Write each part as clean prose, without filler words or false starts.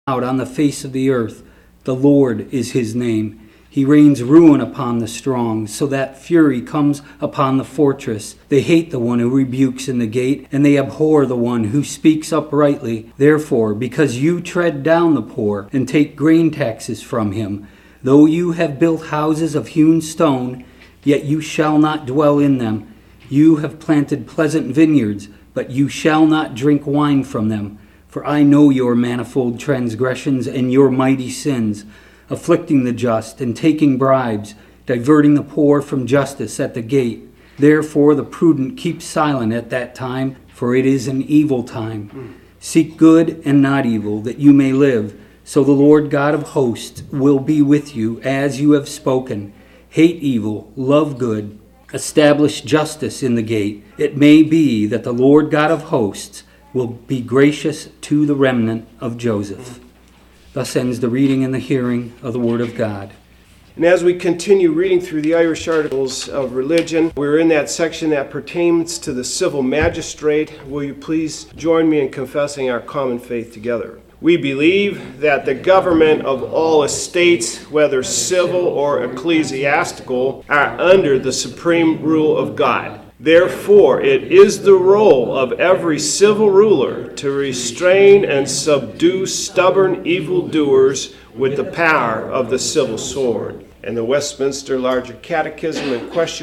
out on the face of the earth. The Lord is his name. He rains ruin upon the strong, so that fury comes upon the fortress. They hate the one who rebukes in the gate, and they abhor the one who speaks uprightly. Therefore, because you tread down the poor and take grain taxes from him, though you have built houses of hewn stone, yet you shall not dwell in them. You have planted pleasant vineyards, but you shall not drink wine from them. For I know your manifold transgressions and your mighty sins, afflicting the just and taking bribes, diverting the poor from justice at the gate. Therefore the prudent keep silent at that time, for it is an evil time. Seek good and not evil, that you may live. So the Lord God of hosts will be with you as you have spoken. Hate evil, love good, establish justice in the gate. It may be that the Lord God of hosts will be gracious to the remnant of Joseph. Thus ends the reading and the hearing of the Word of God. And as we continue reading through the Irish Articles of Religion, we're in that section that pertains to the civil magistrate. Will you please join me in confessing our common faith together? We believe that the government of all estates, whether civil or ecclesiastical, are under the supreme rule of God. Therefore, it is the role of every civil ruler to restrain and subdue stubborn evildoers with the power of the civil sword. And the Westminster Larger Catechism in question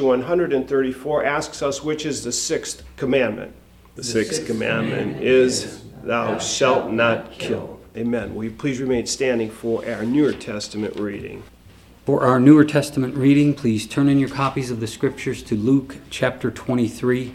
134 asks us, which is the sixth commandment? The sixth commandment is, thou shalt not kill. Amen. Will you please remain standing for our Newer Testament reading? For our Newer Testament reading, please turn in your copies of the Scriptures to Luke chapter 23.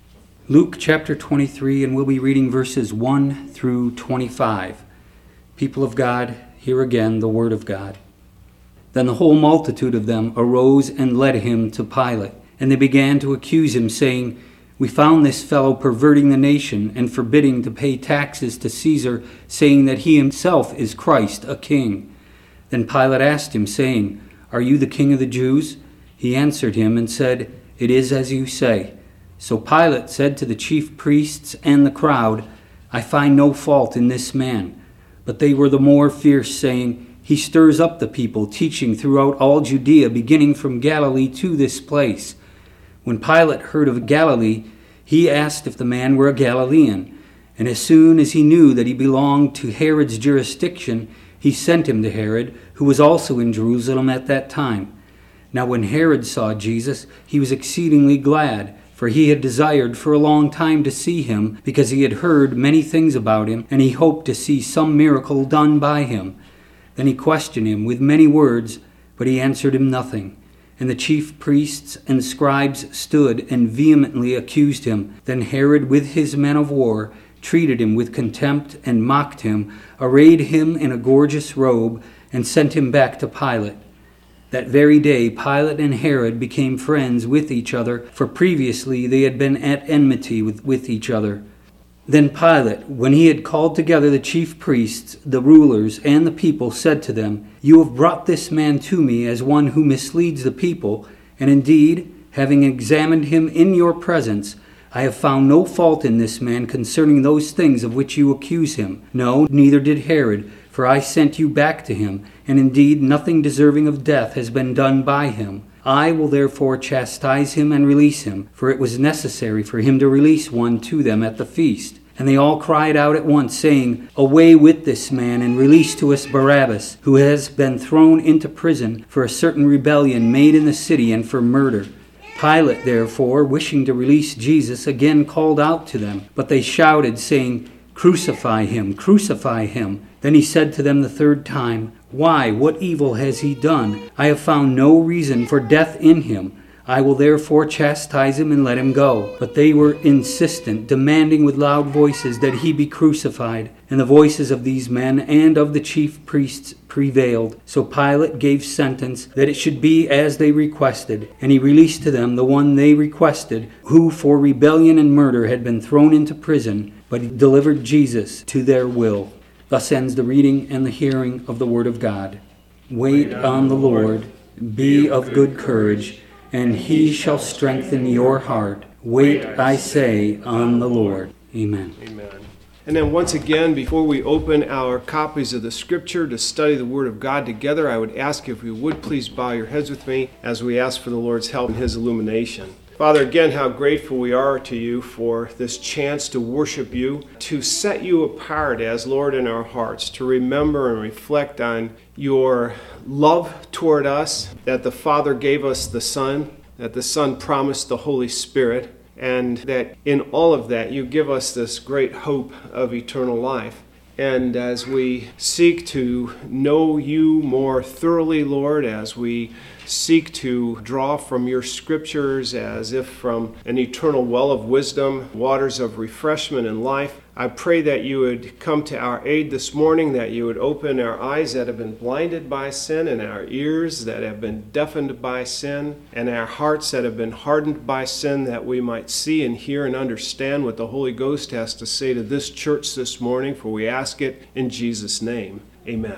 Luke chapter 23, and we'll be reading verses 1 through 25. People of God, hear again the word of God. Then the whole multitude of them arose and led him to Pilate, and they began to accuse him, saying, We found this fellow perverting the nation and forbidding to pay taxes to Caesar, saying that he himself is Christ, a king. Then Pilate asked him, saying, Are you the king of the Jews? He answered him and said, It is as you say. So Pilate said to the chief priests and the crowd, I find no fault in this man. But they were the more fierce, saying, He stirs up the people, teaching throughout all Judea, beginning from Galilee to this place. When Pilate heard of Galilee, he asked if the man were a Galilean. And as soon as he knew that he belonged to Herod's jurisdiction, he sent him to Herod, who was also in Jerusalem at that time. Now when Herod saw Jesus, he was exceedingly glad, for he had desired for a long time to see him, because he had heard many things about him, and he hoped to see some miracle done by him. Then he questioned him with many words, but he answered him nothing. And the chief priests and scribes stood and vehemently accused him. Then Herod with his men of war treated him with contempt and mocked him, arrayed him in a gorgeous robe, and sent him back to Pilate. That very day Pilate and Herod became friends with each other, for previously they had been at enmity with each other. Then Pilate, when he had called together the chief priests, the rulers, and the people, said to them, You have brought this man to me as one who misleads the people, and indeed, having examined him in your presence, I have found no fault in this man concerning those things of which you accuse him. No, neither did Herod, for I sent you back to him, and indeed nothing deserving of death has been done by him. I will therefore chastise him and release him, for it was necessary for him to release one to them at the feast. And they all cried out at once, saying, Away with this man, and release to us Barabbas, who has been thrown into prison for a certain rebellion made in the city and for murder. Pilate, therefore, wishing to release Jesus, again called out to them. But they shouted, saying, Crucify him, crucify him. Then he said to them the third time, Why, what evil has he done? I have found no reason for death in him. I will therefore chastise him and let him go. But they were insistent, demanding with loud voices that he be crucified. And the voices of these men and of the chief priests prevailed. So Pilate gave sentence that it should be as they requested. And he released to them the one they requested, who for rebellion and murder had been thrown into prison, but he delivered Jesus to their will. Thus ends the reading and the hearing of the word of God. Wait on the Lord, be of good courage, and he shall strengthen your heart. Wait, I say, on the Lord. Amen. Amen. And then once again, before we open our copies of the Scripture to study the Word of God together, I would ask if you would please bow your heads with me as we ask for the Lord's help in His illumination. Father, again, how grateful we are to you for this chance to worship you, to set you apart as Lord in our hearts, to remember and reflect on your love toward us, that the Father gave us the Son, that the Son promised the Holy Spirit, and that in all of that you give us this great hope of eternal life. And as we seek to know you more thoroughly, Lord, as we seek to draw from your scriptures as if from an eternal well of wisdom, waters of refreshment and life, I pray that you would come to our aid this morning, that you would open our eyes that have been blinded by sin, and our ears that have been deafened by sin, and our hearts that have been hardened by sin, that we might see and hear and understand what the Holy Ghost has to say to this church this morning, for we ask it in Jesus' name. Amen.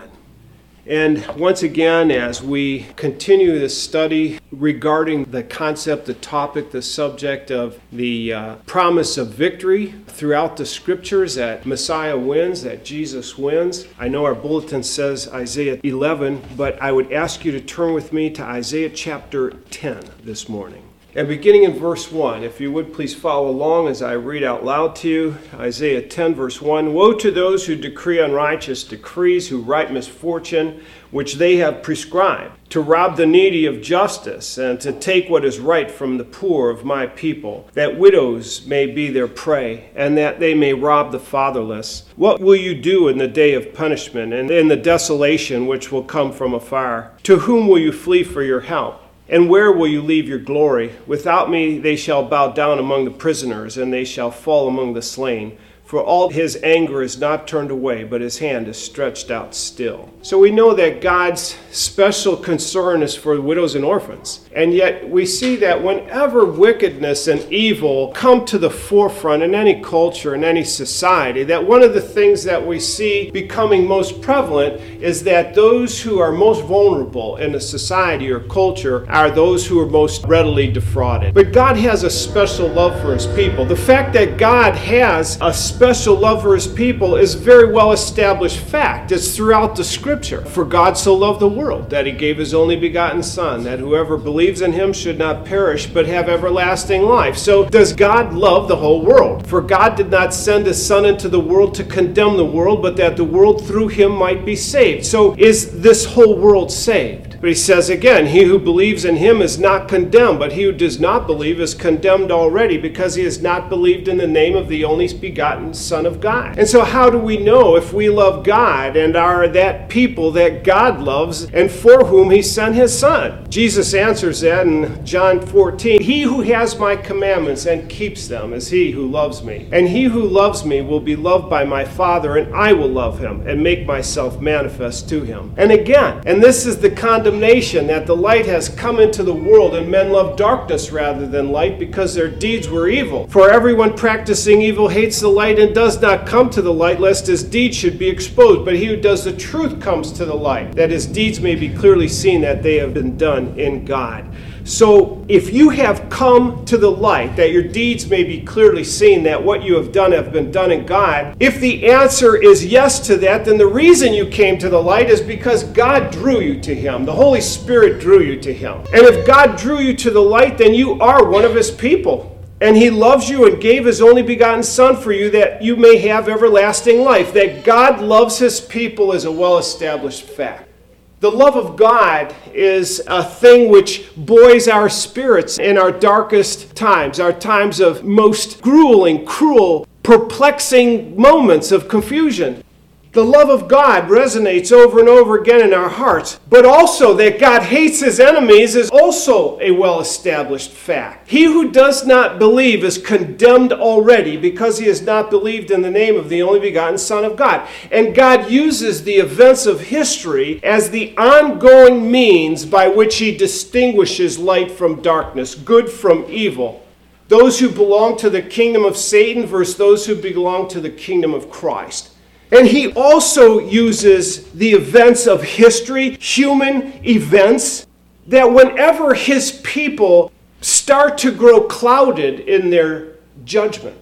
And once again, as we continue this study regarding the concept, the topic, the subject of the promise of victory throughout the Scriptures, that Messiah wins, that Jesus wins. I know our bulletin says Isaiah 11, but I would ask you to turn with me to Isaiah chapter 10 this morning. And beginning in verse 1, if you would please follow along as I read out loud to you, Isaiah 10 verse 1, Woe to those who decree unrighteous decrees, who write misfortune, which they have prescribed, to rob the needy of justice, and to take what is right from the poor of my people, that widows may be their prey, and that they may rob the fatherless. What will you do in the day of punishment, and in the desolation which will come from afar? To whom will you flee for your help? And where will you leave your glory? Without me they shall bow down among the prisoners, and they shall fall among the slain. For all his anger is not turned away, but his hand is stretched out still. So we know that God's special concern is for widows and orphans. And yet we see that whenever wickedness and evil come to the forefront in any culture, in any society, that one of the things that we see becoming most prevalent is that those who are most vulnerable in a society or culture are those who are most readily defrauded. But God has a special love for his people. The fact that God has a special love for his people is a very well established fact. It's throughout the Scripture. For God so loved the world that he gave his only begotten Son, that whoever believes in him should not perish but have everlasting life. So does God love the whole world? For God did not send his Son into the world to condemn the world, but that the world through him might be saved. So is this whole world saved? But he says again, he who believes in him is not condemned, but he who does not believe is condemned already, because he has not believed in the name of the only begotten Son of God. And so how do we know if we love God and are that people that God loves and for whom he sent his Son? Jesus answers that in John 14. He who has my commandments and keeps them is he who loves me. And he who loves me will be loved by my Father, and I will love him and make myself manifest to him. And again, and this is the condemnation, that the light has come into the world, and men love darkness rather than light, because their deeds were evil. For everyone practicing evil hates the light and does not come to the light, lest his deeds should be exposed. But he who does the truth comes to the light, that his deeds may be clearly seen that they have been done in God. So if you have come to the light, that your deeds may be clearly seen, that what you have done been done in God, if the answer is yes to that, then the reason you came to the light is because God drew you to him. The Holy Spirit drew you to him. And if God drew you to the light, then you are one of his people. And he loves you and gave his only begotten Son for you, that you may have everlasting life. That God loves his people is a well-established fact. The love of God is a thing which buoys our spirits in our darkest times, our times of most grueling, cruel, perplexing moments of confusion. The love of God resonates over and over again in our hearts, but also that God hates his enemies is also a well-established fact. He who does not believe is condemned already, because he has not believed in the name of the only begotten Son of God. And God uses the events of history as the ongoing means by which he distinguishes light from darkness, good from evil. Those who belong to the kingdom of Satan versus those who belong to the kingdom of Christ. And he also uses the events of history, human events, that whenever his people start to grow clouded in their judgment,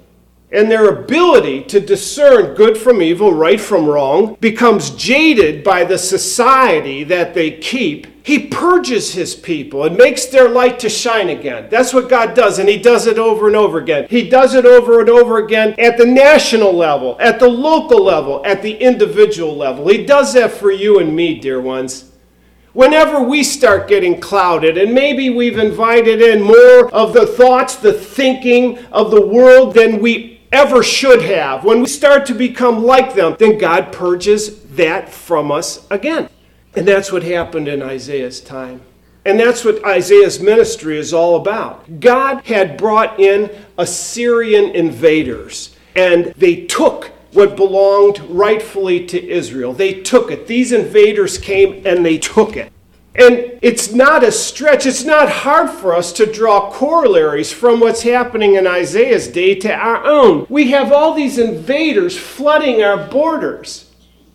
and their ability to discern good from evil, right from wrong, becomes jaded by the society that they keep, he purges his people and makes their light to shine again. That's what God does, and he does it over and over again. He does it over and over again at the national level, at the local level, at the individual level. He does that for you and me, dear ones. Whenever we start getting clouded, and maybe we've invited in more of the thoughts, the thinking of the world than we ever should have, when we start to become like them, then God purges that from us again. And that's what happened in Isaiah's time. And that's what Isaiah's ministry is all about. God had brought in Assyrian invaders, and they took what belonged rightfully to Israel. They took it. These invaders came and they took it. And it's not a stretch, it's not hard for us to draw corollaries from what's happening in Isaiah's day to our own. We have all these invaders flooding our borders.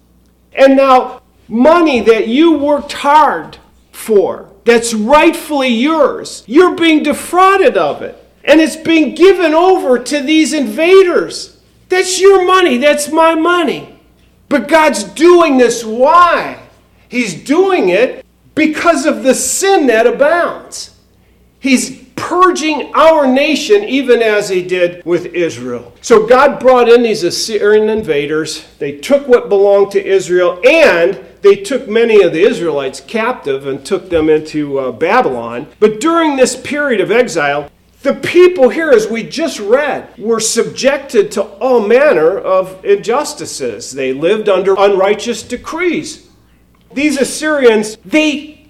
And now, money that you worked hard for, that's rightfully yours, you're being defrauded of it. And it's being given over to these invaders. That's your money, that's my money. But God's doing this, why? He's doing it because of the sin that abounds. He's purging our nation even as he did with Israel. So God brought in these Assyrian invaders. They took what belonged to Israel, and they took many of the Israelites captive and took them into Babylon. But during this period of exile, the people here, as we just read, were subjected to all manner of injustices. They lived under unrighteous decrees. These Assyrians, they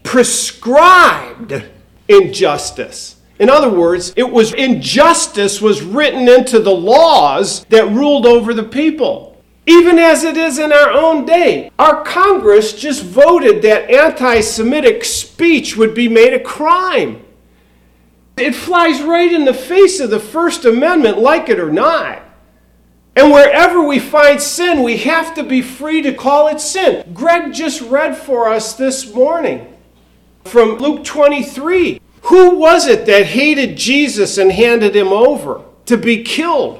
prescribed injustice. In other words, injustice was written into the laws that ruled over the people. Even as it is in our own day. Our Congress just voted that anti-Semitic speech would be made a crime. It flies right in the face of the First Amendment, like it or not. And wherever we find sin, we have to be free to call it sin. Greg just read for us this morning from Luke 23. Who was it that hated Jesus and handed him over to be killed?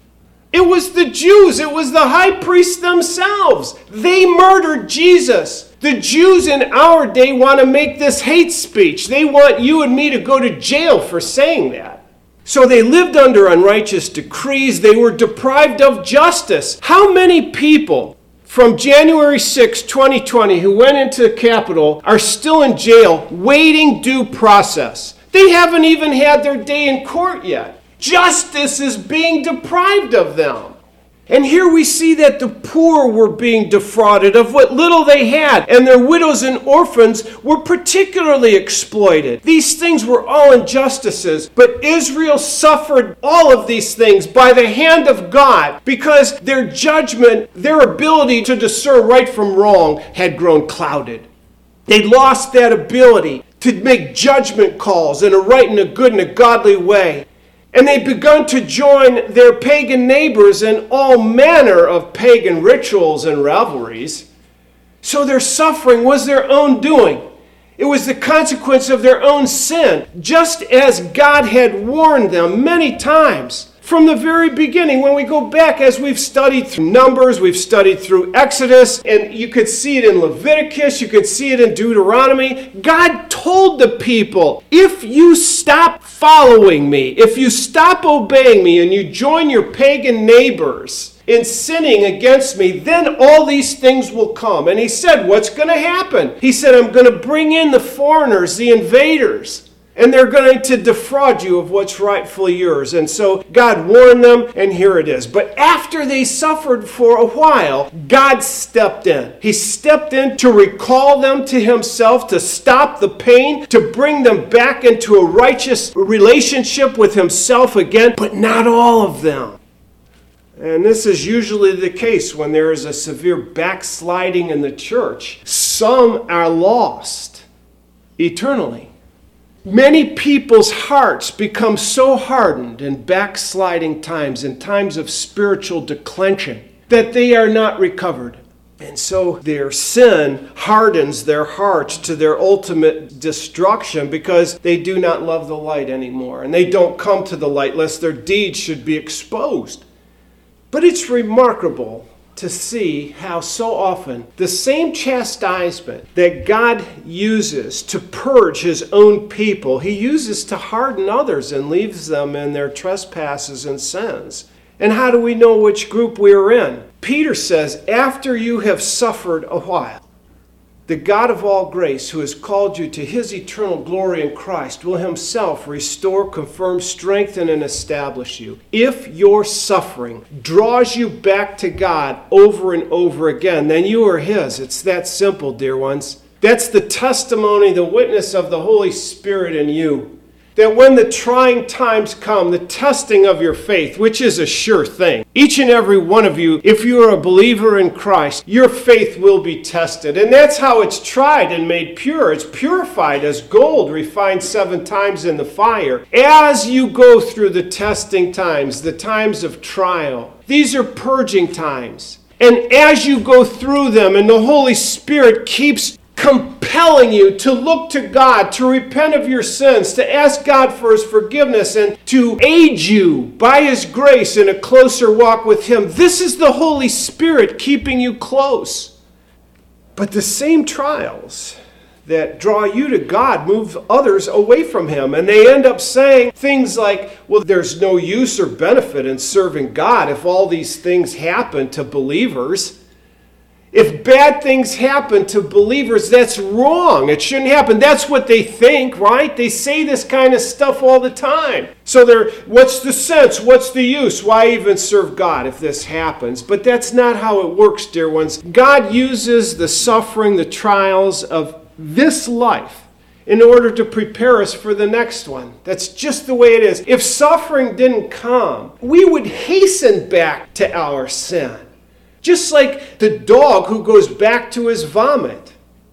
It was the Jews. It was the high priests themselves. They murdered Jesus. The Jews in our day want to make this hate speech. They want you and me to go to jail for saying that. So they lived under unrighteous decrees. They were deprived of justice. How many people from January 6, 2020, who went into the Capitol are still in jail waiting due process? They haven't even had their day in court yet. Justice is being deprived of them. And here we see that the poor were being defrauded of what little they had, and their widows and orphans were particularly exploited. These things were all injustices, but Israel suffered all of these things by the hand of God because their judgment, their ability to discern right from wrong had grown clouded. They lost that ability to make judgment calls in a right and a good and a godly way. And they'd begun to join their pagan neighbors in all manner of pagan rituals and revelries. So their suffering was their own doing. It was the consequence of their own sin, just as God had warned them many times. From the very beginning, when we go back, as we've studied through Numbers, we've studied through Exodus, and you could see it in Leviticus, you could see it in Deuteronomy, God told the people, if you stop following me, if you stop obeying me, and you join your pagan neighbors in sinning against me, then all these things will come. And he said, what's going to happen? He said, I'm going to bring in the foreigners, the invaders. And they're going to defraud you of what's rightfully yours. And so God warned them, and here it is. But after they suffered for a while, God stepped in. He stepped in to recall them to himself, to stop the pain, to bring them back into a righteous relationship with himself again, but not all of them. And this is usually the case when there is a severe backsliding in the church. Some are lost eternally. Many people's hearts become so hardened in backsliding times, in times of spiritual declension, that they are not recovered. And so their sin hardens their hearts to their ultimate destruction because they do not love the light anymore. And they don't come to the light lest their deeds should be exposed. But it's remarkable to see how so often the same chastisement that God uses to purge his own people, he uses to harden others and leaves them in their trespasses and sins. And how do we know which group we are in? Peter says, after you have suffered a while, the God of all grace, who has called you to his eternal glory in Christ, will himself restore, confirm, strengthen, and establish you. If your suffering draws you back to God over and over again, then you are his. It's that simple, dear ones. That's the testimony, the witness of the Holy Spirit in you. That when the trying times come, the testing of your faith, which is a sure thing, each and every one of you, if you are a believer in Christ, your faith will be tested. And that's how it's tried and made pure. It's purified as gold refined 7 times in the fire. As you go through the testing times, the times of trial, these are purging times. And as you go through them, and the Holy Spirit keeps compelling you to look to God, to repent of your sins, to ask God for his forgiveness, and to aid you by his grace in a closer walk with him. This is the Holy Spirit keeping you close. But the same trials that draw you to God move others away from him. And they end up saying things like, well, there's no use or benefit in serving God if all these things happen to believers. If bad things happen to believers, that's wrong. It shouldn't happen. That's what they think, right? They say this kind of stuff all the time. So what's the sense? What's the use? Why even serve God if this happens? But that's not how it works, dear ones. God uses the suffering, the trials of this life in order to prepare us for the next one. That's just the way it is. If suffering didn't come, we would hasten back to our sin. Just like the dog who goes back to his vomit.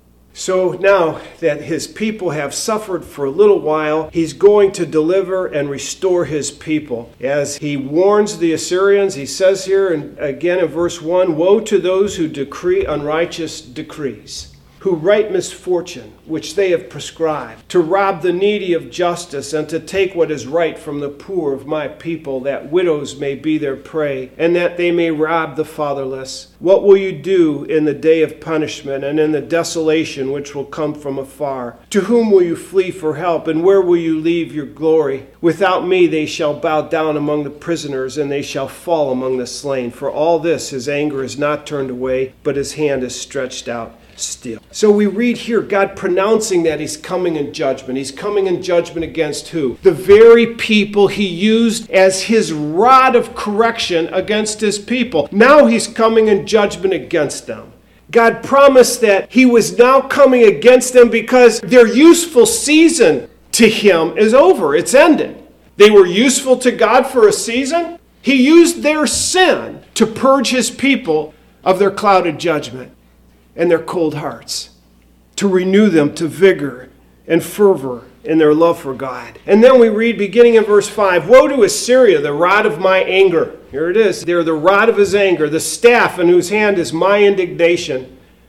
So now that his people have suffered for a little while, he's going to deliver and restore his people. As he warns the Assyrians, he says here, and again in verse 1, woe to those who decree unrighteous decrees, who write misfortune, which they have prescribed, to rob the needy of justice, and to take what is right from the poor of my people, that widows may be their prey, and that they may rob the fatherless. What will you do in the day of punishment, and in the desolation which will come from afar? To whom will you flee for help, and where will you leave your glory? Without me they shall bow down among the prisoners, and they shall fall among the slain. For all this his anger is not turned away, but his hand is stretched out still. So we read here God pronouncing that he's coming in judgment. He's coming in judgment against who? The very people he used as his rod of correction against his people. Now he's coming in judgment against them. God promised that he was now coming against them because their useful season to him is over. It's ended. They were useful to God for a season. He used their sin to purge his people of their clouded judgment and their cold hearts, to renew them to vigor and fervor in their love for God. And then we read, beginning in verse 5, woe to Assyria, the rod of my anger. Here it is. They're the rod of his anger, the staff in whose hand is my indignation.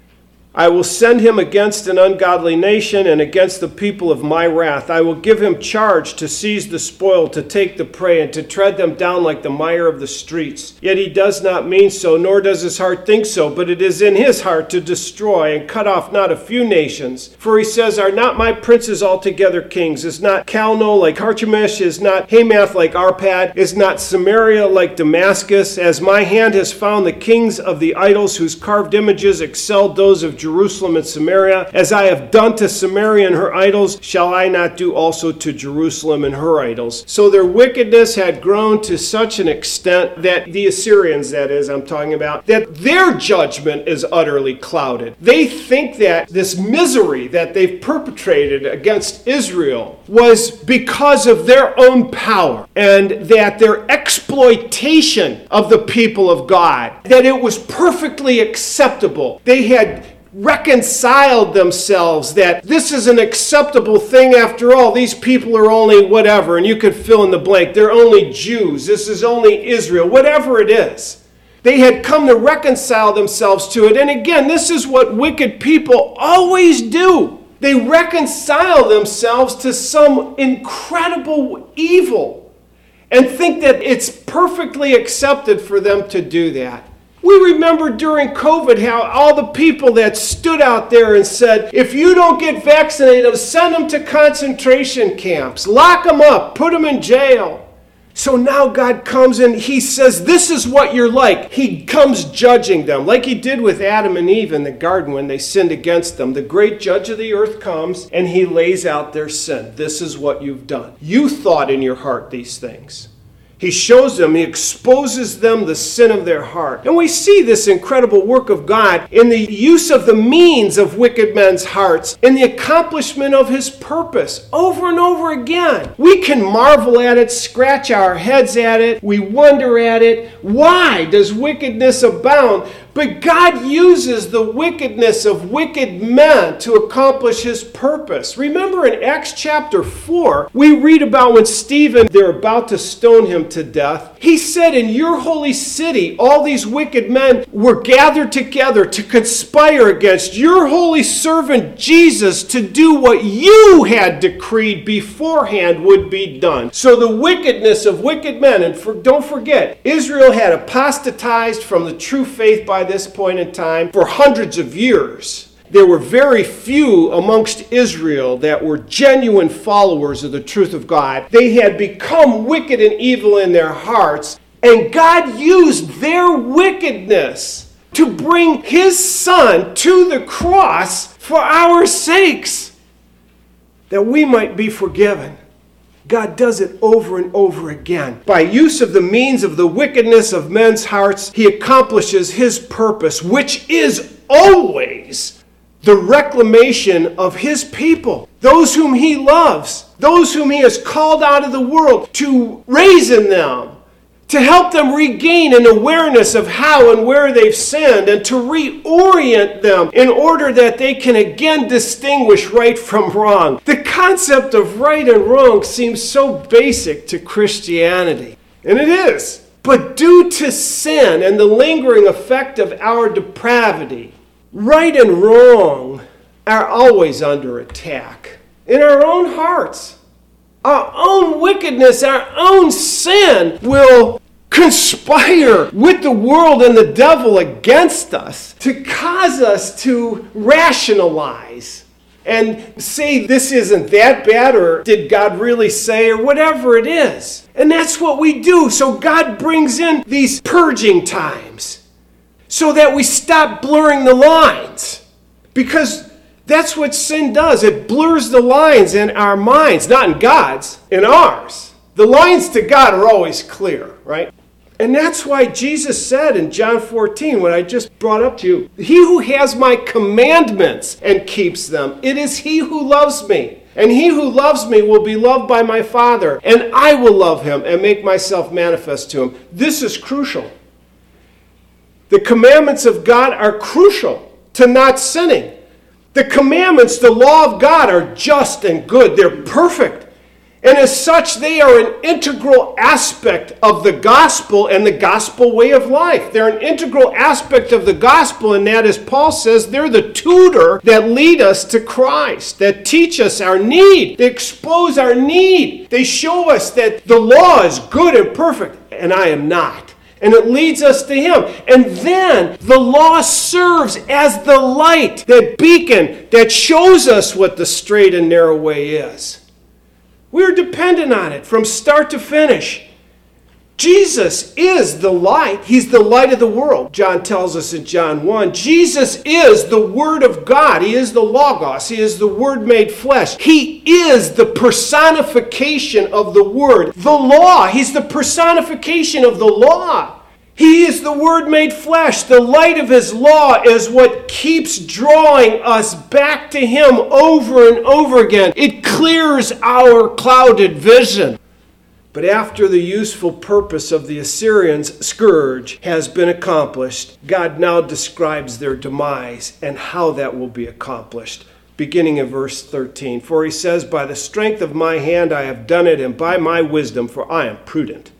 I will send him against an ungodly nation and against the people of my wrath. I will give him charge to seize the spoil, to take the prey, and to tread them down like the mire of the streets. Yet he does not mean so, nor does his heart think so, but it is in his heart to destroy and cut off not a few nations. For he says, are not my princes altogether kings? Is not Calno like Carchemish? Is not Hamath like Arpad? Is not Samaria like Damascus? As my hand has found the kings of the idols whose carved images excelled those of Jerusalem and Samaria, as I have done to Samaria and her idols, shall I not do also to Jerusalem and her idols? So their wickedness had grown to such an extent that the Assyrians, that is, I'm talking about, that their judgment is utterly clouded. They think that this misery that they've perpetrated against Israel was because of their own power, and that their exploitation of the people of God, that it was perfectly acceptable. They had reconciled themselves that this is an acceptable thing after all. These people are only whatever, and you could fill in the blank. They're only Jews. This is only Israel. Whatever it is. They had come to reconcile themselves to it. And again, this is what wicked people always do. They reconcile themselves to some incredible evil. and think that it's perfectly accepted for them to do that. We remember during COVID how all the people that stood out there and said, if you don't get vaccinated, send them to concentration camps, lock them up, put them in jail. So now God comes and he says, this is what you're like. He comes judging them like he did with Adam and Eve in the garden when they sinned against them. The great judge of the earth comes and he lays out their sin. This is what you've done. You thought in your heart these things. He shows them, he exposes them the sin of their heart. And we see this incredible work of God in the use of the means of wicked men's hearts, in the accomplishment of his purpose over and over again. We can marvel at it, scratch our heads at it, we wonder at it. Why does wickedness abound? But God uses the wickedness of wicked men to accomplish his purpose. Remember in Acts chapter 4, we read about when Stephen, they're about to stone him to death. He said, in your holy city, all these wicked men were gathered together to conspire against your holy servant Jesus to do what you had decreed beforehand would be done. So the wickedness of wicked men, and don't forget, Israel had apostatized from the true faith by this point in time for hundreds of years. There were very few amongst Israel that were genuine followers of the truth of God. They had become wicked and evil in their hearts, and God used their wickedness to bring his Son to the cross for our sakes, that we might be forgiven. God does it over and over again. By use of the means of the wickedness of men's hearts, he accomplishes his purpose, which is always the reclamation of his people, those whom he loves, those whom he has called out of the world, to raise in them, to help them regain an awareness of how and where they've sinned, and to reorient them in order that they can again distinguish right from wrong. The concept of right and wrong seems so basic to Christianity, and it is. But due to sin and the lingering effect of our depravity, right and wrong are always under attack in our own hearts. Our own wickedness, our own sin will conspire with the world and the devil against us to cause us to rationalize and say this isn't that bad, or did God really say, or whatever it is. And that's what we do. So God brings in these purging times so that we stop blurring the lines, because that's what sin does. It blurs the lines in our minds, not in God's, in ours. The lines to God are always clear, right? And that's why Jesus said in John 14, what I just brought up to you, he who has my commandments and keeps them, it is he who loves me. And he who loves me will be loved by my Father, and I will love him and make myself manifest to him. This is crucial. The commandments of God are crucial to not sinning. The commandments, the law of God, are just and good. They're perfect. And as such, they are an integral aspect of the gospel and the gospel way of life. They're an integral aspect of the gospel, and that, as Paul says, they're the tutor that lead us to Christ, that teach us our need. They expose our need. They show us that the law is good and perfect, and I am not. And it leads us to him. And then the law serves as the light, that beacon that shows us what the straight and narrow way is. We're dependent on it from start to finish. Jesus is the light. He's the light of the world. John tells us in John 1, Jesus is the Word of God. He is the Logos. He is the Word made flesh. He is the personification of the Word. The law. He's the personification of the law. He is the Word made flesh. The light of his law is what keeps drawing us back to him over and over again. It clears our clouded vision. But after the useful purpose of the Assyrians' scourge has been accomplished, God now describes their demise and how that will be accomplished. Beginning in verse 13, for he says, by the strength of my hand I have done it, and by my wisdom, for I am prudent.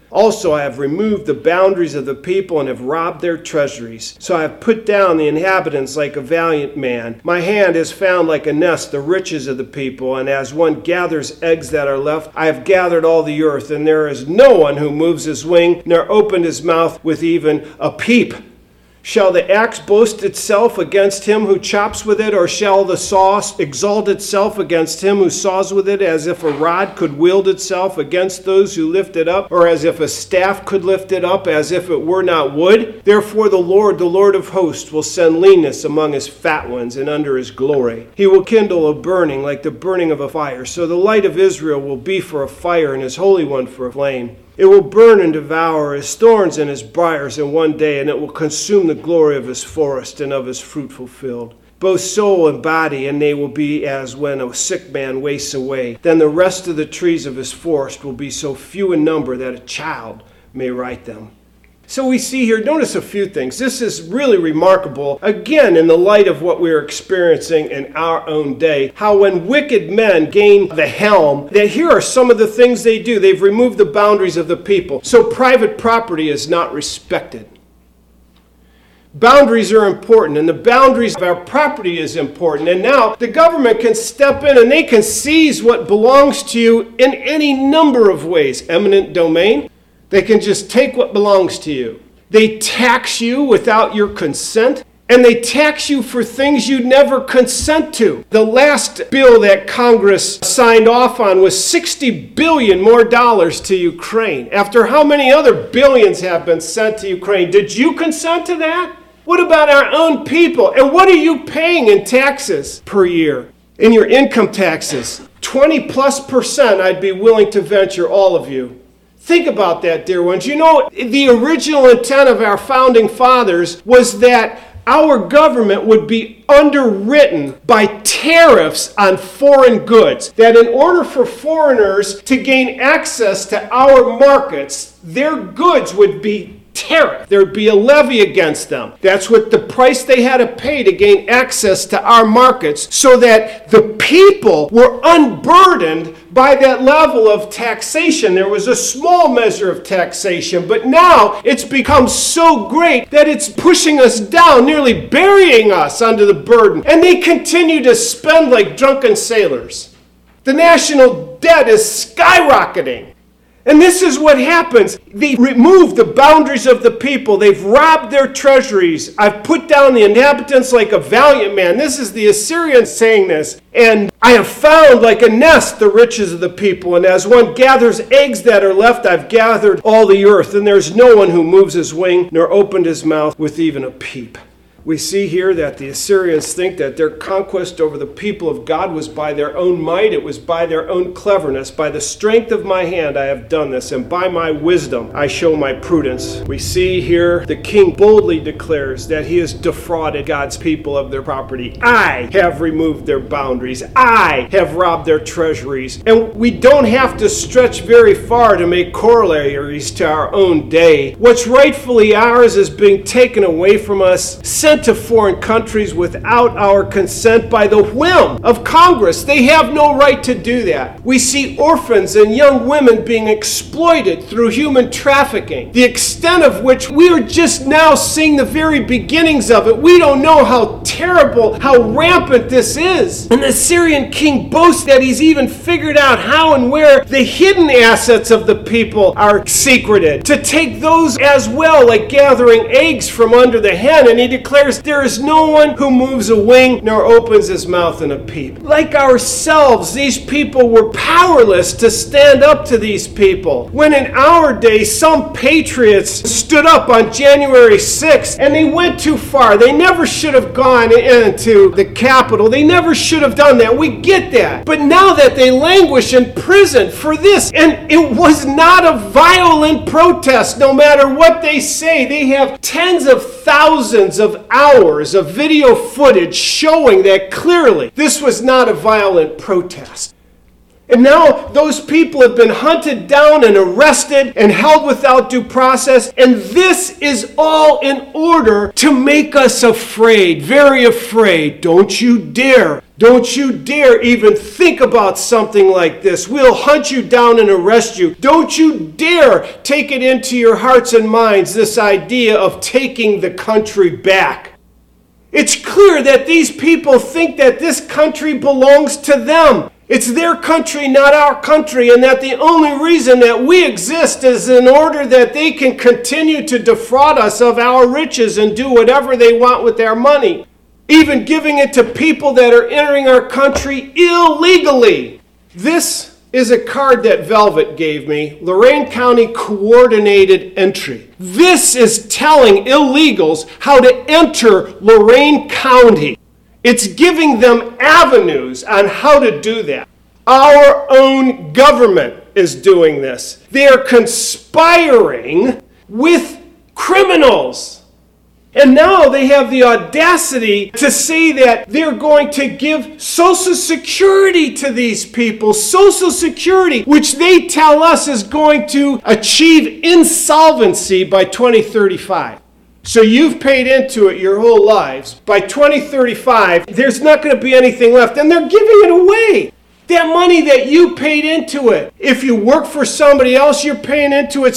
Also, I have removed the boundaries of the people and have robbed their treasuries. So I have put down the inhabitants like a valiant man. My hand has found like a nest the riches of the people, and as one gathers eggs that are left, I have gathered all the earth, and there is no one who moves his wing, nor opened his mouth with even a peep. Shall the axe boast itself against him who chops with it, or shall the saw exalt itself against him who saws with it, as if a rod could wield itself against those who lift it up, or as if a staff could lift it up, as if it were not wood? Therefore the Lord of hosts, will send leanness among his fat ones, and under his glory. He will kindle a burning like the burning of a fire. So the light of Israel will be for a fire, and his Holy One for a flame. It will burn and devour his thorns and his briars in one day, and it will consume the glory of his forest and of his fruitful field, both soul and body, and they will be as when a sick man wastes away. Then the rest of the trees of his forest will be so few in number that a child may write them. So we see here, notice a few things. This is really remarkable, again, in the light of what we're experiencing in our own day, how when wicked men gain the helm, that here are some of the things they do. They've removed the boundaries of the people. So private property is not respected. Boundaries are important, and the boundaries of our property is important. And now the government can step in and they can seize what belongs to you in any number of ways. Eminent domain. They can just take what belongs to you. They tax you without your consent, and they tax you for things you never consent to. The last bill that Congress signed off on was $60 billion more to Ukraine. After how many other billions have been sent to Ukraine? Did you consent to that? What about our own people? And what are you paying in taxes per year? In your income taxes? 20+%, I'd be willing to venture, all of you. Think about that, dear ones. You know, the original intent of our founding fathers was that our government would be underwritten by tariffs on foreign goods. That in order for foreigners to gain access to our markets, their goods would be tariff. There would be a levy against them. That's what the price they had to pay to gain access to our markets, so that the people were unburdened by that level of taxation. There was a small measure of taxation, but now it's become so great that it's pushing us down, nearly burying us under the burden. And they continue to spend like drunken sailors. The national debt is skyrocketing. And this is what happens. They remove the boundaries of the people. They've robbed their treasuries. I've put down the inhabitants like a valiant man. This is the Assyrians saying this. And I have found like a nest the riches of the people. And as one gathers eggs that are left, I've gathered all the earth. And there's no one who moves his wing, nor opened his mouth with even a peep. We see here that the Assyrians think that their conquest over the people of God was by their own might. It was by their own cleverness. By the strength of my hand I have done this, and by my wisdom I show my prudence. We see here the king boldly declares that he has defrauded God's people of their property. I have removed their boundaries. I have robbed their treasuries. And we don't have to stretch very far to make corollaries to our own day. What's rightfully ours is being taken away from us, sent to foreign countries without our consent by the whim of Congress. They have no right to do that. We see orphans and young women being exploited through human trafficking, the extent of which we are just now seeing the very beginnings of it. We don't know how terrible, how rampant this is. And the Syrian king boasts that he's even figured out how and where the hidden assets of the people are secreted, to take those as well, like gathering eggs from under the hen. And he declares, there is no one who moves a wing nor opens his mouth in a peep. Like ourselves, these people were powerless to stand up to these people. When in our day, some patriots stood up on January 6th and they went too far. They never should have gone into the Capitol. They never should have done that. We get that. But now that they languish in prison for this, and it was not a violent protest, no matter what they say, they have tens of thousands of hours of video footage showing that clearly this was not a violent protest. And now those people have been hunted down and arrested and held without due process. And this is all in order to make us afraid, very afraid. Don't you dare. Don't you dare even think about something like this. We'll hunt you down and arrest you. Don't you dare take it into your hearts and minds, this idea of taking the country back. It's clear that these people think that this country belongs to them. It's their country, not our country, and that the only reason that we exist is in order that they can continue to defraud us of our riches and do whatever they want with their money, even giving it to people that are entering our country illegally. This is a card that Velvet gave me, Lorain County Coordinated Entry. This is telling illegals how to enter Lorain County. It's giving them avenues on how to do that. Our own government is doing this. They are conspiring with criminals. And now they have the audacity to say that they're going to give Social Security to these people. Social Security, which they tell us is going to achieve insolvency by 2035. So you've paid into it your whole lives. By 2035, there's not going to be anything left. And they're giving it away. That money that you paid into it. If you work for somebody else, you're paying into it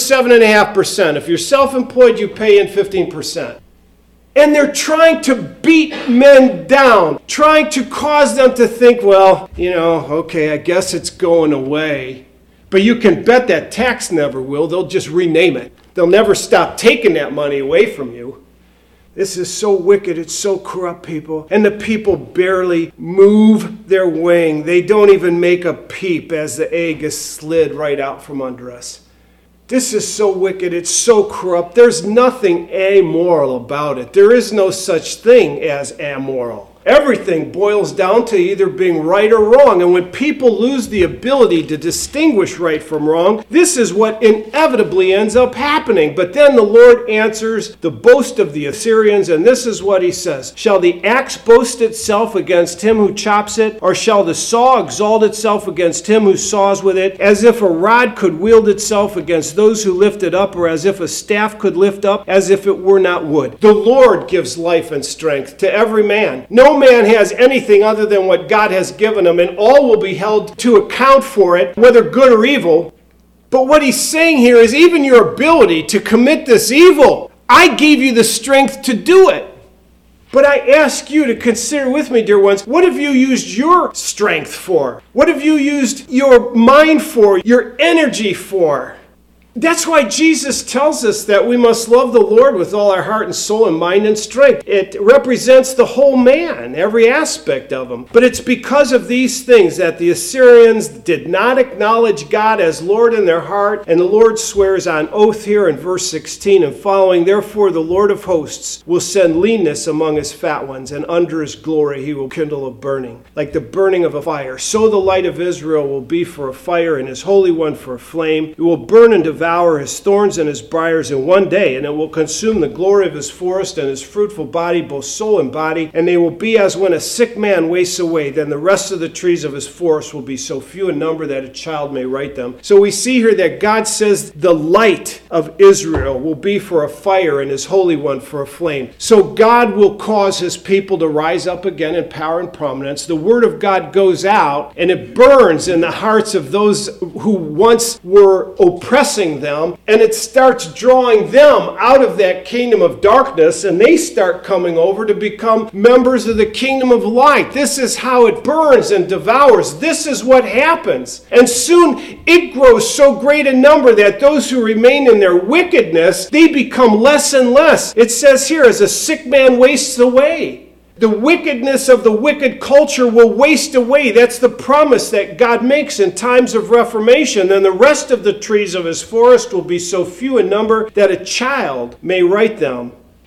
7.5%. If you're self-employed, you pay in 15%. And they're trying to beat men down. Trying to cause them to think, well, okay, I guess it's going away. But you can bet that tax never will. They'll just rename it. They'll never stop taking that money away from you. This is so wicked. It's so corrupt, people. And the people barely move their wing. They don't even make a peep as the egg is slid right out from under us. This is so wicked. It's so corrupt. There's nothing amoral about it. There is no such thing as amoral. Everything boils down to either being right or wrong. And when people lose the ability to distinguish right from wrong, this is what inevitably ends up happening. But then the Lord answers the boast of the Assyrians, and this is what he says. Shall the axe boast itself against him who chops it? Or shall the saw exalt itself against him who saws with it? As if a rod could wield itself against those who lift it up, or as if a staff could lift up, as if it were not wood. The Lord gives life and strength to every man. No man has anything other than what God has given him, and all will be held to account for it, whether good or evil. But what he's saying here is even your ability to commit this evil, I gave you the strength to do it. But I ask you to consider with me, dear ones, what have you used your strength for? What have you used your mind for, your energy for? That's why Jesus tells us that we must love the Lord with all our heart and soul and mind and strength. It represents the whole man, every aspect of him. But it's because of these things that the Assyrians did not acknowledge God as Lord in their heart. And the Lord swears on oath here in verse 16 and following, therefore the Lord of hosts will send leanness among his fat ones, and under his glory he will kindle a burning, like the burning of a fire. So the light of Israel will be for a fire, and his Holy One for a flame. It will burn and devour his thorns and his briars in one day, and it will consume the glory of his forest and his fruitful body, both soul and body, and they will be as when a sick man wastes away. Then the rest of the trees of his forest will be so few in number that a child may write them. So we see here that God says the light of Israel will be for a fire and his Holy One for a flame. So God will cause his people to rise up again in power and prominence. The word of God goes out and it burns in the hearts of those who once were oppressing them, and it starts drawing them out of that kingdom of darkness, and they start coming over to become members of the kingdom of light. This is how it burns and devours. This is what happens. And soon it grows so great a number that those who remain in their wickedness, they become less and less. It says here, as a sick man wastes away. The wickedness of the wicked culture will waste away. That's the promise that God makes in times of reformation. Then the rest of the trees of his forest will be so few in number that a child may write them.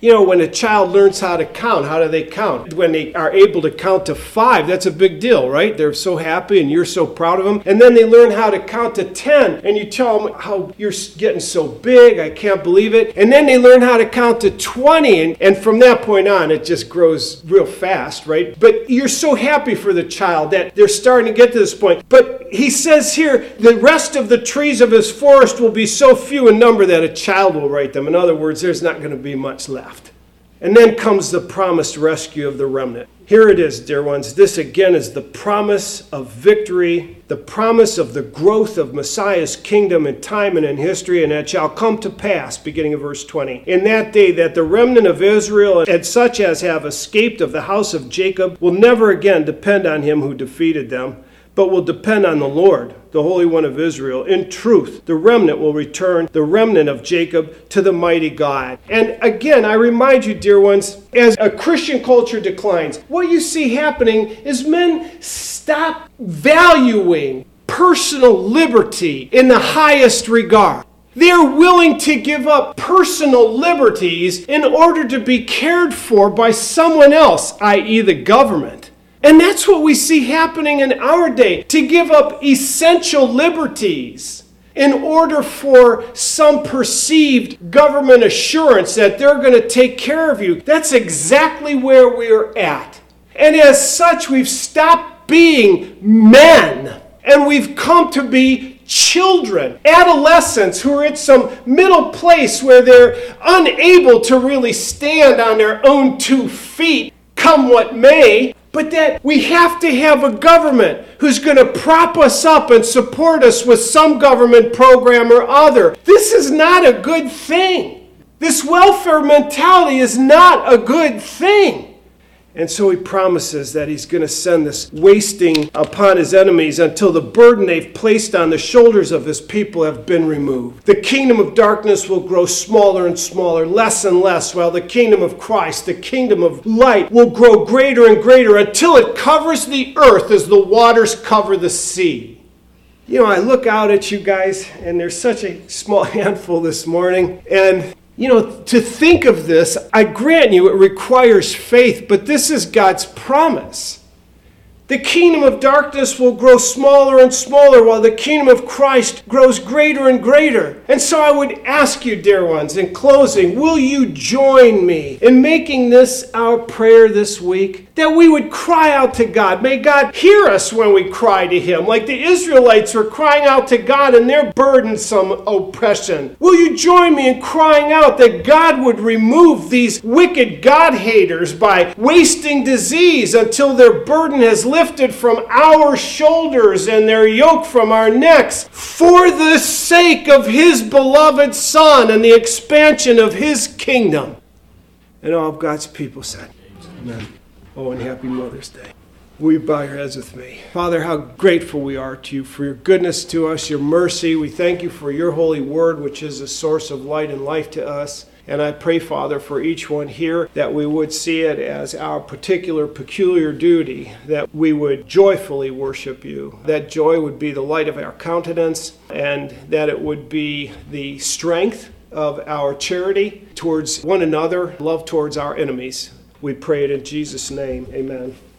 You know, when a child learns how to count, how do they count? When they are able to count to 5, that's a big deal, right? They're so happy and you're so proud of them. And then they learn how to count to 10 and you tell them how you're getting so big, I can't believe it. And then they learn how to count to 20 and from that point on it just grows real fast, right? But you're so happy for the child that they're starting to get to this point. But he says here, the rest of the trees of his forest will be so few in number that a child will write them. In other words, there's not going to be much left. And then comes the promised rescue of the remnant. Here it is, dear ones. This again is the promise of victory, the promise of the growth of Messiah's kingdom in time and in history, and it shall come to pass, beginning of verse 20, in that day that the remnant of Israel and such as have escaped of the house of Jacob will never again depend on him who defeated them, but will depend on the Lord, the Holy One of Israel. In truth, the remnant will return, the remnant of Jacob, to the mighty God. And again, I remind you, dear ones, as a Christian culture declines, what you see happening is men stop valuing personal liberty in the highest regard. They're willing to give up personal liberties in order to be cared for by someone else, i.e. the government. And that's what we see happening in our day, to give up essential liberties in order for some perceived government assurance that they're going to take care of you. That's exactly where we're at. And as such, we've stopped being men and we've come to be children, adolescents who are at some middle place where they're unable to really stand on their own 2 feet, come what may. But that we have to have a government who's going to prop us up and support us with some government program or other. This is not a good thing. This welfare mentality is not a good thing. And so he promises that he's going to send this wasting upon his enemies until the burden they've placed on the shoulders of his people have been removed. The kingdom of darkness will grow smaller and smaller, less and less, while the kingdom of Christ, the kingdom of light, will grow greater and greater until it covers the earth as the waters cover the sea. You know, I look out at you guys, and there's such a small handful this morning, and you know, to think of this, I grant you it requires faith, but this is God's promise. The kingdom of darkness will grow smaller and smaller while the kingdom of Christ grows greater and greater. And so I would ask you, dear ones, in closing, will you join me in making this our prayer this week? That we would cry out to God. May God hear us when we cry to him, like the Israelites were crying out to God in their burdensome oppression. Will you join me in crying out that God would remove these wicked God-haters by wasting disease until their burden has lifted from our shoulders and their yoke from our necks for the sake of his beloved Son and the expansion of his kingdom? And all of God's people said, amen. Oh, and happy Mother's Day. Will you bow your heads with me? Father, how grateful we are to you for your goodness to us, your mercy. We thank you for your holy word, which is a source of light and life to us. And I pray, Father, for each one here that we would see it as our particular, peculiar duty, that we would joyfully worship you, that joy would be the light of our countenance, and that it would be the strength of our charity towards one another, love towards our enemies. We pray it in Jesus' name. Amen.